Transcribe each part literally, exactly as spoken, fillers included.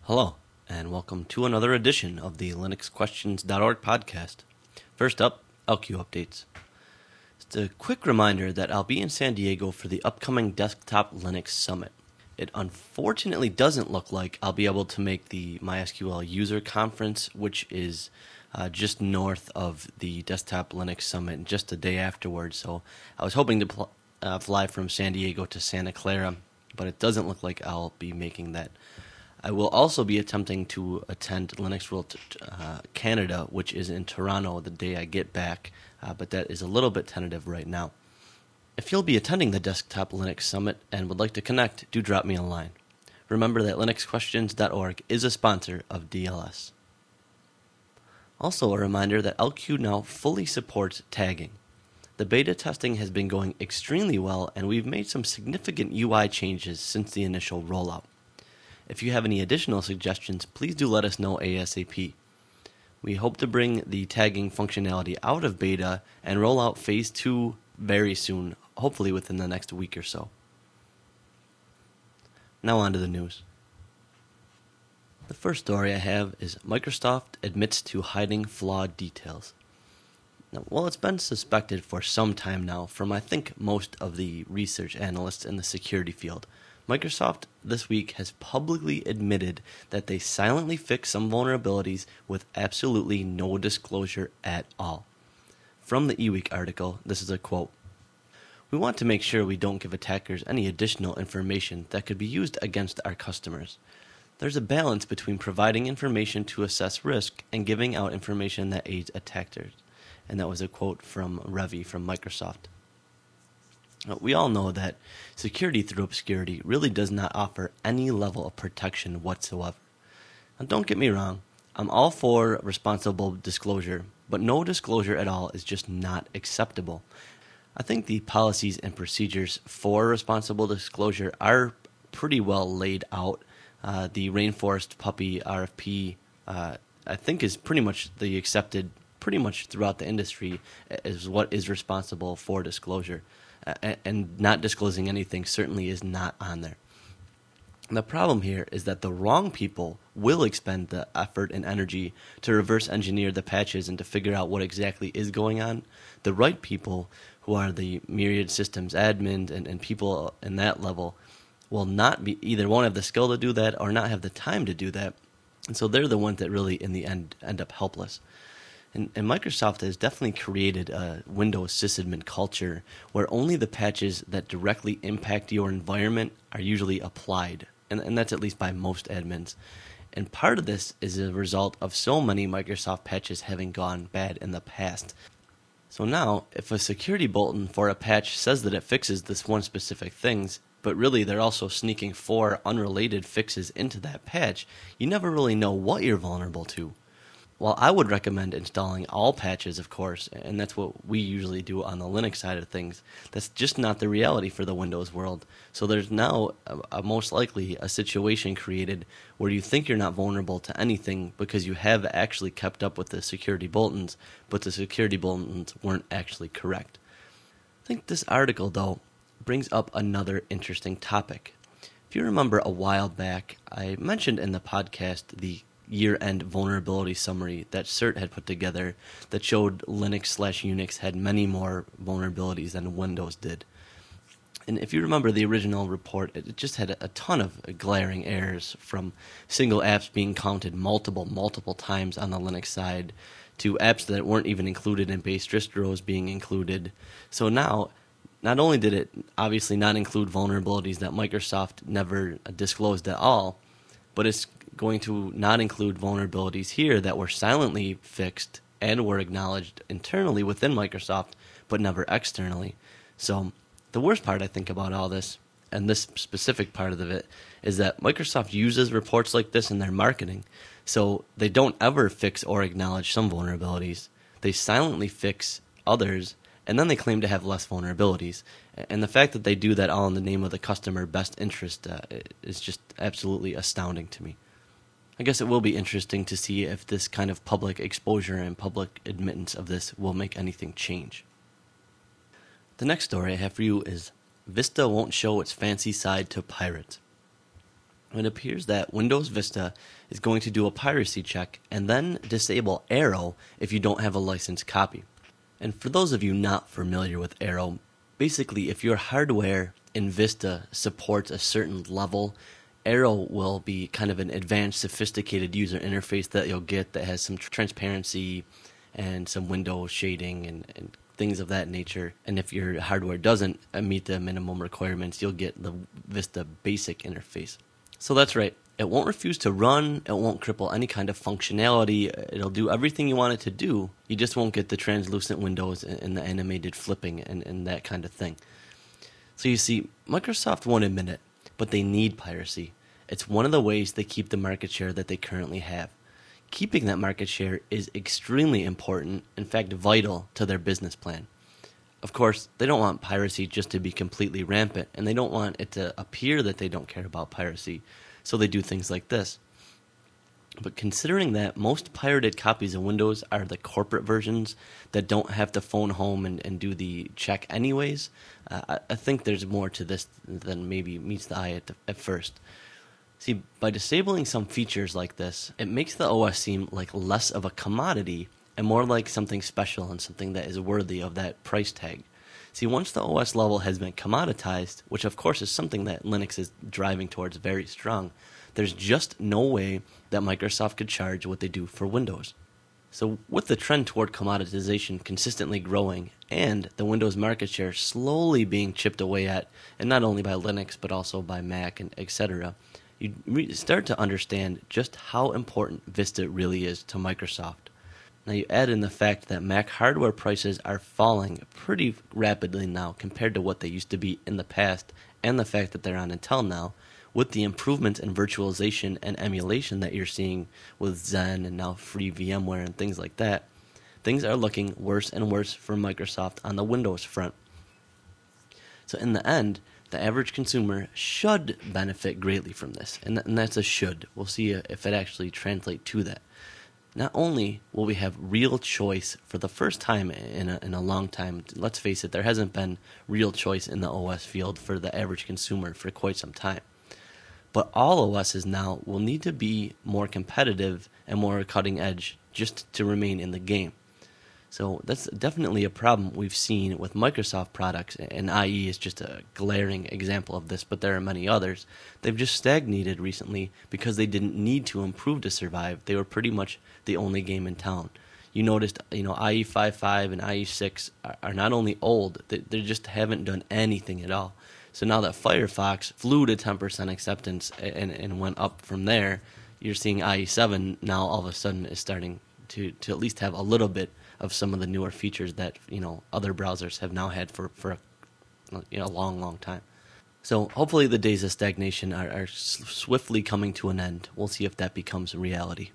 Hello, and welcome to another edition of the Linux Questions dot org podcast. First up, L Q updates. Just a quick reminder that I'll be in San Diego for the upcoming Desktop Linux Summit. It unfortunately doesn't look like I'll be able to make the MySQL user conference, which is uh, just north of the Desktop Linux Summit, just a day afterwards. So I was hoping to pl- uh, fly from San Diego to Santa Clara, but it doesn't look like I'll be making that. I will also be attempting to attend Linux World uh, Canada, which is in Toronto the day I get back, uh, but that is a little bit tentative right now. If you'll be attending the Desktop Linux Summit and would like to connect, do drop me a line. Remember that Linux Questions dot org is a sponsor of D L S. Also a reminder that L Q now fully supports tagging. The beta testing has been going extremely well, and we've made some significant U I changes since the initial rollout. If you have any additional suggestions, please do let us know ASAP. We hope to bring the tagging functionality out of beta and roll out phase two very soon, hopefully within the next week or so. Now on to the news. The first story I have is Microsoft admits to hiding flawed details. Now, well, it's been suspected for some time now from I think most of the research analysts in the security field. Microsoft this week has publicly admitted that they silently fixed some vulnerabilities with absolutely no disclosure at all. From the eWeek article, this is a quote. "We want to make sure we don't give attackers any additional information that could be used against our customers. There's a balance between providing information to assess risk and giving out information that aids attackers." And that was a quote from Revi from Microsoft. We all know that security through obscurity really does not offer any level of protection whatsoever. Now, don't get me wrong, I'm all for responsible disclosure, but no disclosure at all is just not acceptable. I think the policies and procedures for responsible disclosure are pretty well laid out. Uh, the Rainforest Puppy R F P, uh, I think, is pretty much the accepted, pretty much throughout the industry, as what is responsible for disclosure. Uh, and not disclosing anything certainly is not on there. The problem here is that the wrong people will expend the effort and energy to reverse engineer the patches and to figure out what exactly is going on. The right people, who are the Myriad Systems admins and, and people in that level, will not be, either won't have the skill to do that or not have the time to do that. And so they're the ones that really, in the end, end up helpless. And, and Microsoft has definitely created a Windows sysadmin culture where only the patches that directly impact your environment are usually applied. And, and that's at least by most admins. And part of this is a result of so many Microsoft patches having gone bad in the past. So now, if a security bulletin for a patch says that it fixes this one specific things, but really they're also sneaking four unrelated fixes into that patch, you never really know what you're vulnerable to. While I would recommend installing all patches, of course, and that's what we usually do on the Linux side of things, that's just not the reality for the Windows world. So there's now a, a most likely a situation created where you think you're not vulnerable to anything because you have actually kept up with the security bulletins, but the security bulletins weren't actually correct. I think this article, though, brings up another interesting topic. If you remember a while back, I mentioned in the podcast the year-end vulnerability summary that CERT had put together that showed Linux slash Unix had many more vulnerabilities than Windows did. And if you remember the original report, it just had a ton of glaring errors, from single apps being counted multiple, multiple times on the Linux side, to apps that weren't even included in base distros being included. So now, not only did it obviously not include vulnerabilities that Microsoft never disclosed at all, but it's going to not include vulnerabilities here that were silently fixed and were acknowledged internally within Microsoft, but never externally. So the worst part, I think, about all this, and this specific part of it, is that Microsoft uses reports like this in their marketing. So they don't ever fix or acknowledge some vulnerabilities. They silently fix others, and then they claim to have less vulnerabilities. And the fact that they do that all in the name of the customer best interest uh, is just absolutely astounding to me. I guess it will be interesting to see if this kind of public exposure and public admittance of this will make anything change. The next story I have for you is Vista won't show its fancy side to pirates. It appears that Windows Vista is going to do a piracy check and then disable Arrow if you don't have a licensed copy. And for those of you not familiar with Arrow, basically if your hardware in Vista supports a certain level, Arrow will be kind of an advanced, sophisticated user interface that you'll get that has some transparency and some window shading and, and things of that nature. And if your hardware doesn't meet the minimum requirements, you'll get the Vista basic interface. So that's right. It won't refuse to run. It won't cripple any kind of functionality. It'll do everything you want it to do. You just won't get the translucent windows and the animated flipping and, and that kind of thing. So you see, Microsoft won't admit it, but they need piracy. It's one of the ways they keep the market share that they currently have. Keeping that market share is extremely important, in fact vital, to their business plan. Of course, they don't want piracy just to be completely rampant, and they don't want it to appear that they don't care about piracy, so they do things like this. But considering that most pirated copies of Windows are the corporate versions that don't have to phone home and, and do the check anyways, uh, I, I think there's more to this than maybe meets the eye at, the, at first. See, by disabling some features like this, it makes the O S seem like less of a commodity and more like something special and something that is worthy of that price tag. See, once the O S level has been commoditized, which of course is something that Linux is driving towards very strong, there's just no way that Microsoft could charge what they do for Windows. So with the trend toward commoditization consistently growing and the Windows market share slowly being chipped away at, and not only by Linux but also by Mac and et cetera, you re- start to understand just how important Vista really is to Microsoft. Now you add in the fact that Mac hardware prices are falling pretty rapidly now compared to what they used to be in the past, and the fact that they're on Intel now, with the improvements in virtualization and emulation that you're seeing with Zen and now free VMware and things like that, things are looking worse and worse for Microsoft on the Windows front. So in the end, the average consumer should benefit greatly from this, and, th- and that's a should. We'll see if it actually translates to that. Not only will we have real choice for the first time in a, in a long time, let's face it, there hasn't been real choice in the O S field for the average consumer for quite some time. But all O Ss now will need to be more competitive and more cutting edge just to remain in the game. So that's definitely a problem we've seen with Microsoft products, and I E is just a glaring example of this, but there are many others. They've just stagnated recently because they didn't need to improve to survive. They were pretty much the only game in town. You noticed, you know, I E five point five and I E six are, are not only old, they, they just haven't done anything at all. So now that Firefox flew to ten percent acceptance and, and went up from there, you're seeing I E seven now all of a sudden is starting to, to at least have a little bit of some of the newer features that, you know, other browsers have now had for, for a, you know, a long, long time. So hopefully the days of stagnation are, are swiftly coming to an end. We'll see if that becomes a reality.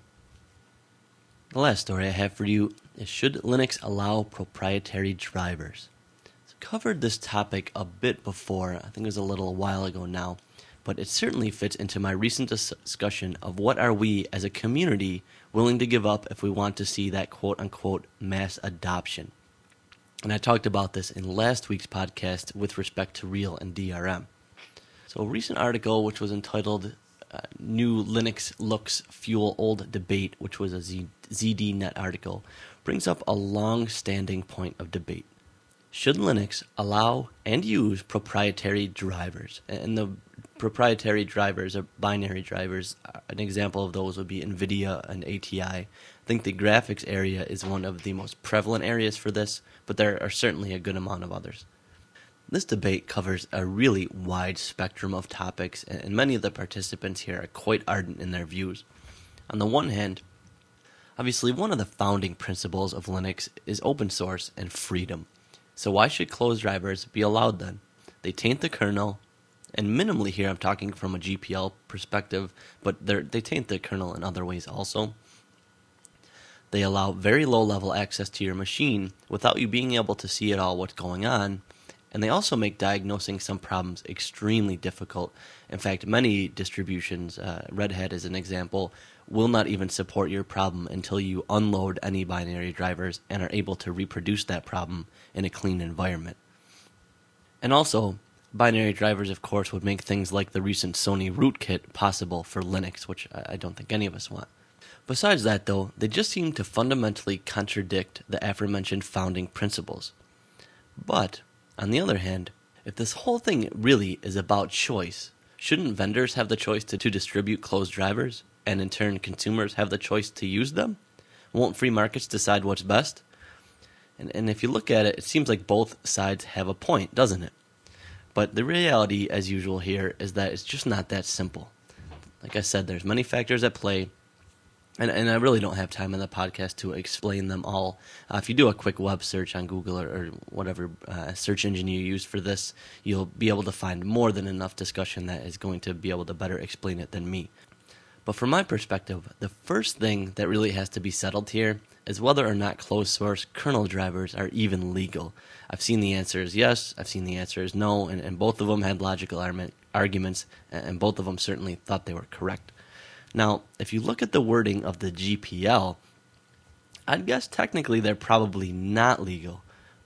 The last story I have for you is, should Linux allow proprietary drivers? I've covered this topic a bit before. I think it was a little while ago now, but it certainly fits into my recent discussion of what are we as a community willing to give up if we want to see that quote-unquote mass adoption. And I talked about this in last week's podcast with respect to Real and D R M. So a recent article which was entitled uh, New Linux Looks Fuel Old Debate, which was a Z- ZDNet article, brings up a long-standing point of debate. Should Linux allow and use proprietary drivers? And the proprietary drivers are binary drivers. An example of those would be NVIDIA and A T I. I think the graphics area is one of the most prevalent areas for this, but there are certainly a good amount of others. This debate covers a really wide spectrum of topics, and many of the participants here are quite ardent in their views. On the one hand, obviously one of the founding principles of Linux is open source and freedom. So why should closed drivers be allowed then? They taint the kernel, and minimally here I'm talking from a G P L perspective, but they taint the kernel in other ways also. They allow very low-level access to your machine without you being able to see at all what's going on, and they also make diagnosing some problems extremely difficult. In fact, many distributions, uh, Red Hat as an example, will not even support your problem until you unload any binary drivers and are able to reproduce that problem in a clean environment. And also, Binary drivers, of course, would make things like the recent Sony rootkit possible for Linux, which I don't think any of us want. Besides that, though, they just seem to fundamentally contradict the aforementioned founding principles. But, on the other hand, if this whole thing really is about choice, shouldn't vendors have the choice to, to distribute closed drivers, and in turn consumers have the choice to use them? Won't free markets decide what's best? And, and if you look at it, it seems like both sides have a point, doesn't it? But the reality, as usual here, is that it's just not that simple. Like I said, there's many factors at play, and, and I really don't have time in the podcast to explain them all. Uh, if you do a quick web search on Google or, or whatever uh, search engine you use for this, you'll be able to find more than enough discussion that is going to be able to better explain it than me. But from my perspective, the first thing that really has to be settled here is whether or not closed-source kernel drivers are even legal. I've seen the answer is yes, I've seen the answer is no, and, and both of them had logical arguments, and both of them certainly thought they were correct. Now, if you look at the wording of the G P L, I'd guess technically they're probably not legal.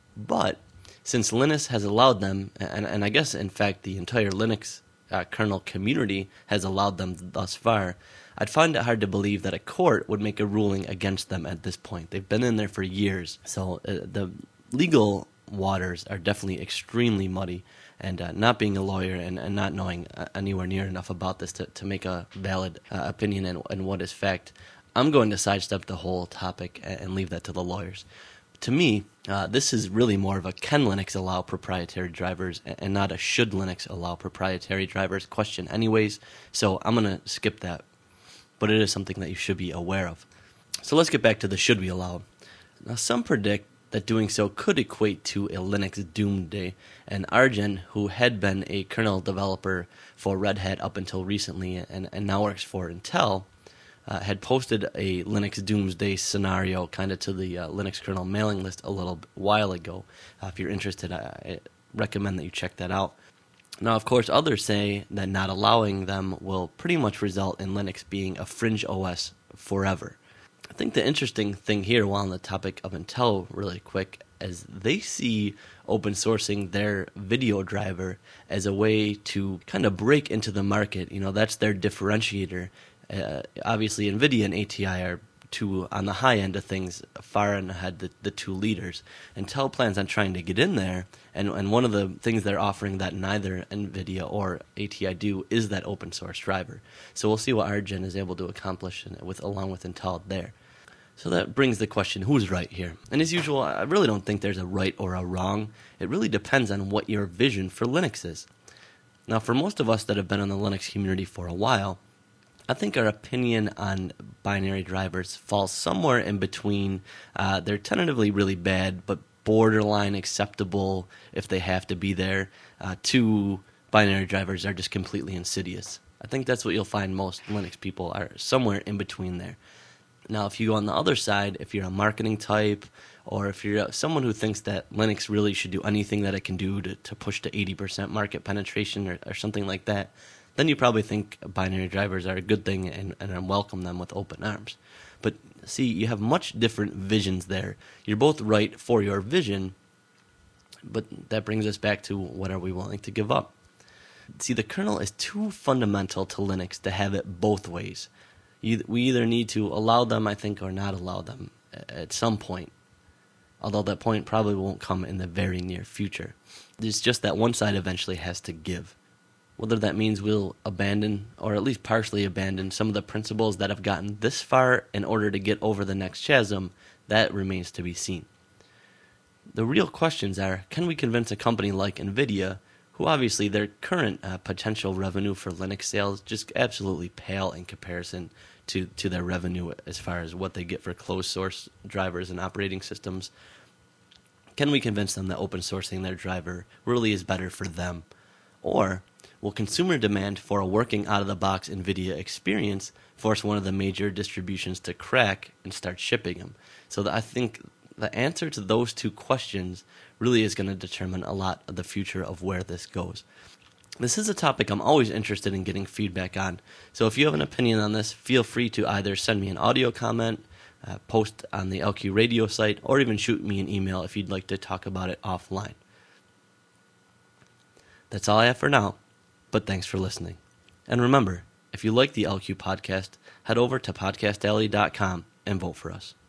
But since Linus has allowed them, and, and I guess in fact the entire Linux uh, kernel community has allowed them thus far, I'd find it hard to believe that a court would make a ruling against them at this point. They've been in there for years, so uh, the legal waters are definitely extremely muddy, and uh, not being a lawyer and, and not knowing uh, anywhere near enough about this to, to make a valid uh, opinion and, and what is fact, I'm going to sidestep the whole topic and, and leave that to the lawyers. To me, uh, this is really more of a can Linux allow proprietary drivers and not a should Linux allow proprietary drivers question anyways, so I'm going to skip that. But it is something that you should be aware of. So let's get back to the should we allow. Now, some predict that doing so could equate to a Linux doomsday, and Arjen, who had been a kernel developer for Red Hat up until recently and, and now works for Intel, uh, had posted a Linux doomsday scenario kind of to the uh, Linux kernel mailing list a little while ago. Uh, if you're interested, I, I recommend that you check that out. Now, of course, others say that not allowing them will pretty much result in Linux being a fringe O S forever. I think the interesting thing here, while on the topic of Intel really quick, is they see open sourcing their video driver as a way to kind of break into the market. You know, that's their differentiator. Uh, obviously, NVIDIA and A T I are two, on the high end of things, far and ahead the, the two leaders. Intel plans on trying to get in there, and, and one of the things they're offering that neither NVIDIA or A T I do is that open source driver. So we'll see what Arjen is able to accomplish in it with, along with Intel there. So that brings the question, who's right here? And as usual, I really don't think there's a right or a wrong. It really depends on what your vision for Linux is. Now, for most of us that have been in the Linux community for a while, I think our opinion on binary drivers falls somewhere in between. Uh, they're tentatively really bad, but borderline acceptable if they have to be there, uh, to binary drivers are just completely insidious. I think that's what you'll find most Linux people are somewhere in between there. Now, if you go on the other side, if you're a marketing type, or if you're someone who thinks that Linux really should do anything that it can do to, to push to eighty percent market penetration or, or something like that, then you probably think binary drivers are a good thing and, and welcome them with open arms. But see, you have much different visions there. You're both right for your vision, but that brings us back to what are we willing to give up? See, the kernel is too fundamental to Linux to have it both ways. You, we either need to allow them, I think, or not allow them at some point, although that point probably won't come in the very near future. It's just that one side eventually has to give. Whether that means we'll abandon, or at least partially abandon, some of the principles that have gotten this far in order to get over the next chasm, that remains to be seen. The real questions are, can we convince a company like NVIDIA, who obviously their current uh, potential revenue for Linux sales just absolutely pale in comparison to, to their revenue as far as what they get for closed source drivers and operating systems. Can we convince them that open sourcing their driver really is better for them? Or will consumer demand for a working out-of-the-box NVIDIA experience force one of the major distributions to crack and start shipping them? So that I think the answer to those two questions really is going to determine a lot of the future of where this goes. This is a topic I'm always interested in getting feedback on. So if you have an opinion on this, feel free to either send me an audio comment, uh, post on the L Q Radio site, or even shoot me an email if you'd like to talk about it offline. That's all I have for now, but thanks for listening. And remember, if you like the L Q podcast, head over to podcast alley dot com and vote for us.